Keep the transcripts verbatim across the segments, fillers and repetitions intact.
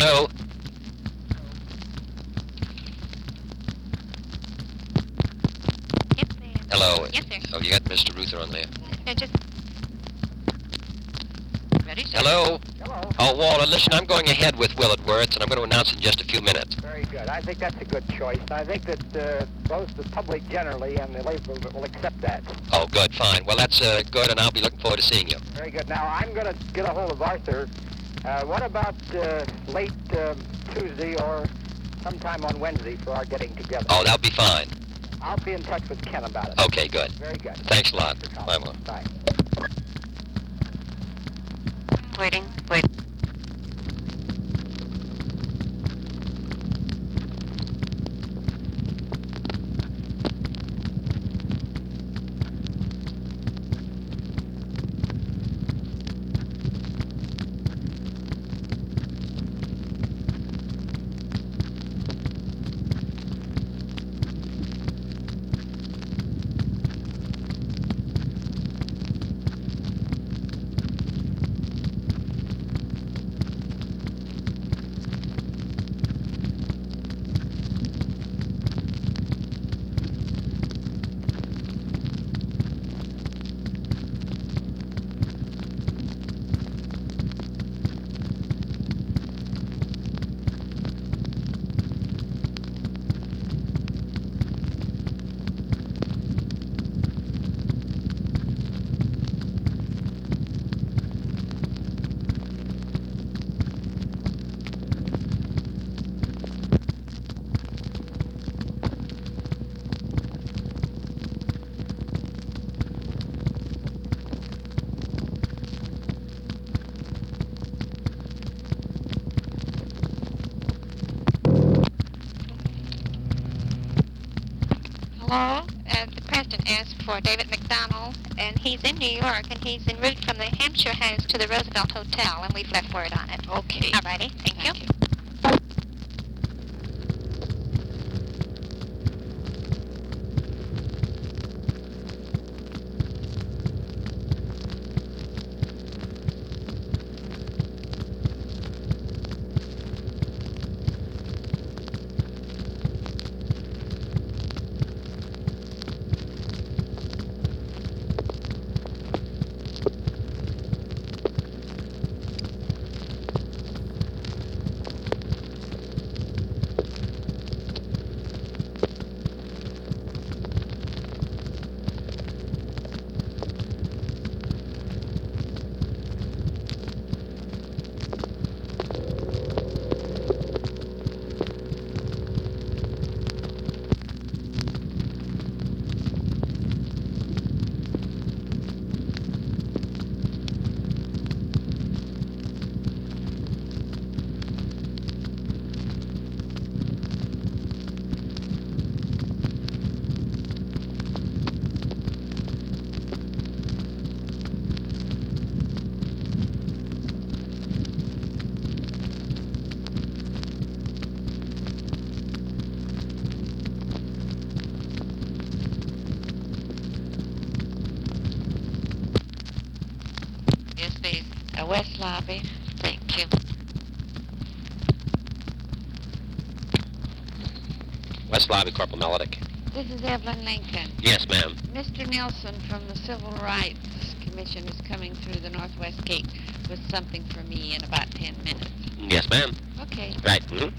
Hello? Yes, ma'am. Hello? Yes, sir. Oh, you got Mister Ruther on there. No, just... Ready, sir? Hello? Hello. Oh, Walter, listen, I'm going ahead with Willard Wirtz, and I'm going to announce in just a few minutes. Very good. I think that's a good choice. I think that uh, both the public generally and the labor will, will accept that. Oh, good, fine. Well, that's uh, good, and I'll be looking forward to seeing you. Very good. Now, I'm going to get a hold of Arthur. Uh, what about uh, late uh, Tuesday or sometime on Wednesday for our getting together? Oh, that'll be fine. I'll be in touch with Ken about it. Okay, good. Very good. Thanks a lot. Thanks for Bye, calling. Will. Bye. Waiting, wait. Hello? Uh, the president asked for David McDonald, and he's in New York, and he's en route from the Hampshire House to the Roosevelt Hotel, and we've left word on it. Okay. All righty. Thank, Thank you. you. Yes, please. Uh, West Lobby. Thank you. West Lobby, Corporal Melodic. This is Evelyn Lincoln. Yes, ma'am. Mister Nelson from the Civil Rights Commission is coming through the Northwest Gate with something for me in about ten minutes. Yes, ma'am. Okay. Right. Mm-hmm.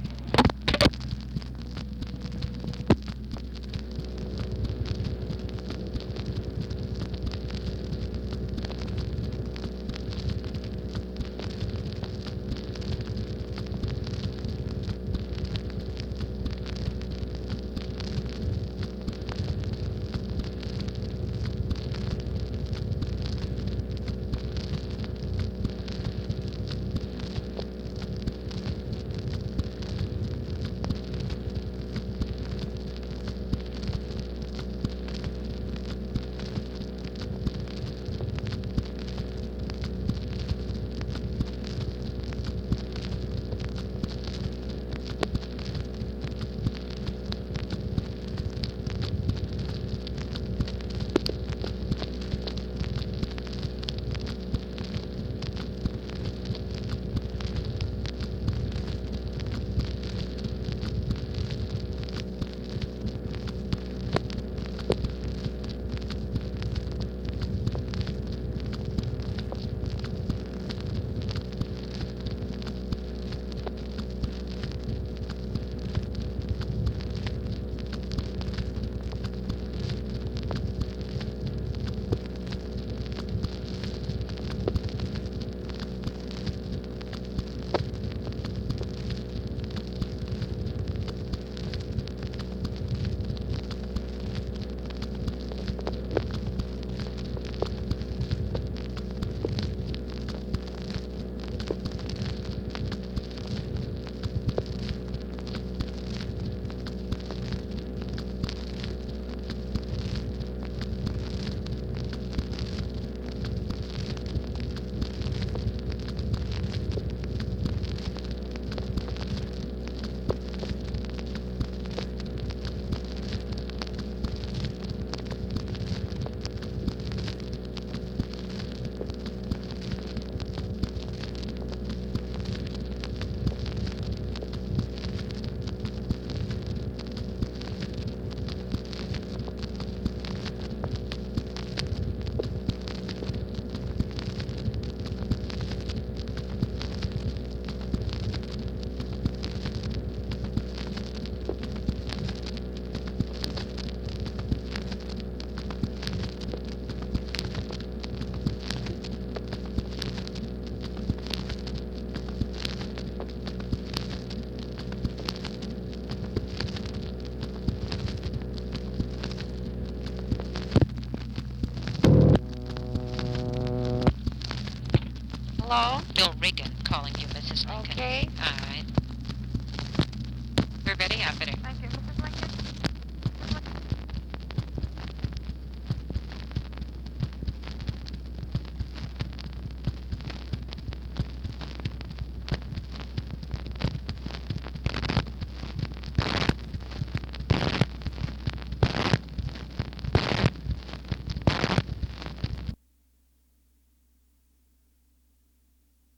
Hello? Bill Regan calling you, Missus Lincoln. Okay. All right. We're ready, operator. Thank